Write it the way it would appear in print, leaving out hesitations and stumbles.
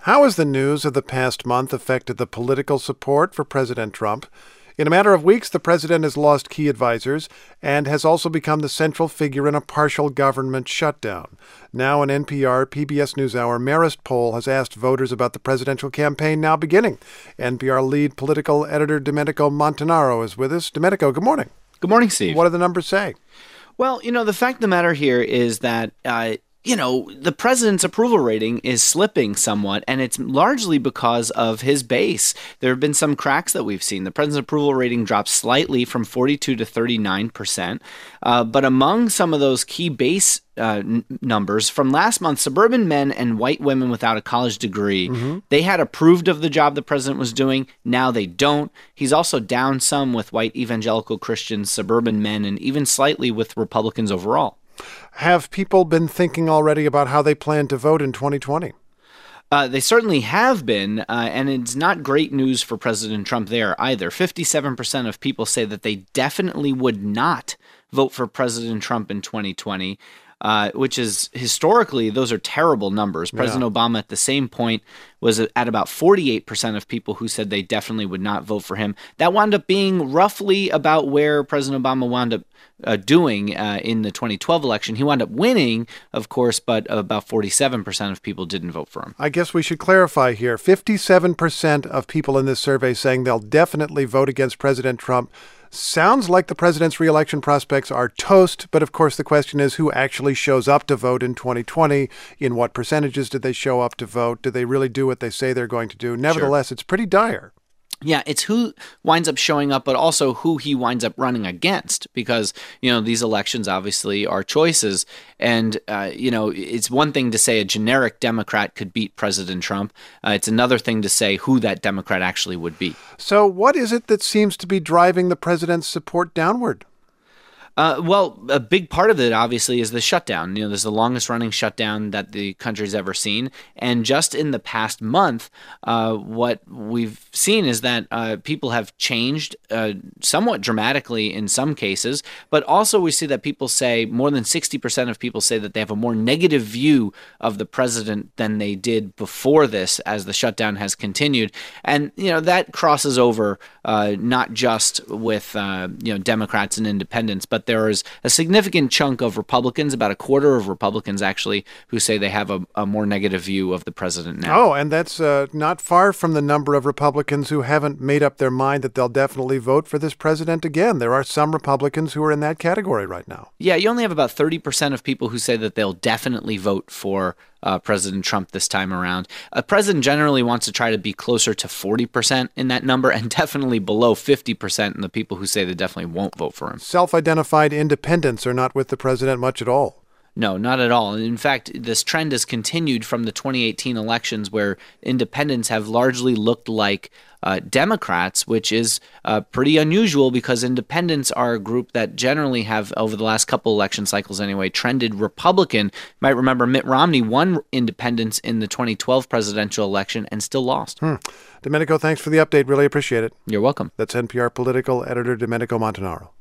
How has the news of the past month affected the political support for President Trump? In a matter of weeks, the president has lost key advisors and has also become the central figure in a partial government shutdown. Now an NPR PBS NewsHour Marist poll has asked voters about the presidential campaign now beginning. NPR lead political editor Domenico Montanaro is with us. Domenico, good morning. Good morning, Steve. What do the numbers say? Well, the fact of the matter here is that the president's approval rating is slipping somewhat, and it's largely because of his base. There have been some cracks that we've seen. The president's approval rating dropped slightly from 42 to 39%. But among some of those key base numbers from last month, suburban men and white women without a college degree, they had approved of the job the president was doing. Now they don't. He's also down some with white evangelical Christians, suburban men, and even slightly with Republicans overall. Have people been thinking already about how they plan to vote in 2020? They certainly have been, and it's not great news for President Trump there either. 57% of people say that they definitely would not vote for President Trump in 2020, which is historically, those are terrible numbers. President Obama at the same point was at about 48% of people who said they definitely would not vote for him. That wound up being roughly about where President Obama wound up doing in the 2012 election. He wound up winning, of course, but about 47% of people didn't vote for him. I guess we should clarify here. 57% of people in this survey saying they'll definitely vote against President Trump. Sounds like the president's reelection prospects are toast, but of course the question is who actually shows up to vote in 2020? In what percentages did they show up to vote? Do they really do what they say they're going to do? Nevertheless, It's pretty dire. Yeah, it's who winds up showing up, but also who he winds up running against, because, these elections obviously are choices. And, it's one thing to say a generic Democrat could beat President Trump. It's another thing to say who that Democrat actually would be. So what is it that seems to be driving the president's support downward? Well, a big part of it, obviously, is the shutdown. There's the longest running shutdown that the country's ever seen. And just in the past month, what we've seen is that people have changed somewhat dramatically in some cases. But also we see that people say, more than 60% of people say that they have a more negative view of the president than they did before this as the shutdown has continued. And, that crosses over not just with, Democrats and independents, but there is a significant chunk of Republicans, about a quarter of Republicans actually, who say they have a more negative view of the president now. Oh, and that's not far from the number of Republicans who haven't made up their mind that they'll definitely vote for this president again. There are some Republicans who are in that category right now. Yeah, you only have about 30% of people who say that they'll definitely vote for President Trump this time around. A president generally wants to try to be closer to 40% in that number and definitely below 50% in the people who say they definitely won't vote for him. Self-identified independents are not with the president much at all. No, not at all. In fact, this trend has continued from the 2018 elections where independents have largely looked like Democrats, which is pretty unusual because independents are a group that generally have, over the last couple election cycles anyway, trended Republican. You might remember Mitt Romney won independents in the 2012 presidential election and still lost. Domenico, thanks for the update. Really appreciate it. You're welcome. That's NPR political editor Domenico Montanaro.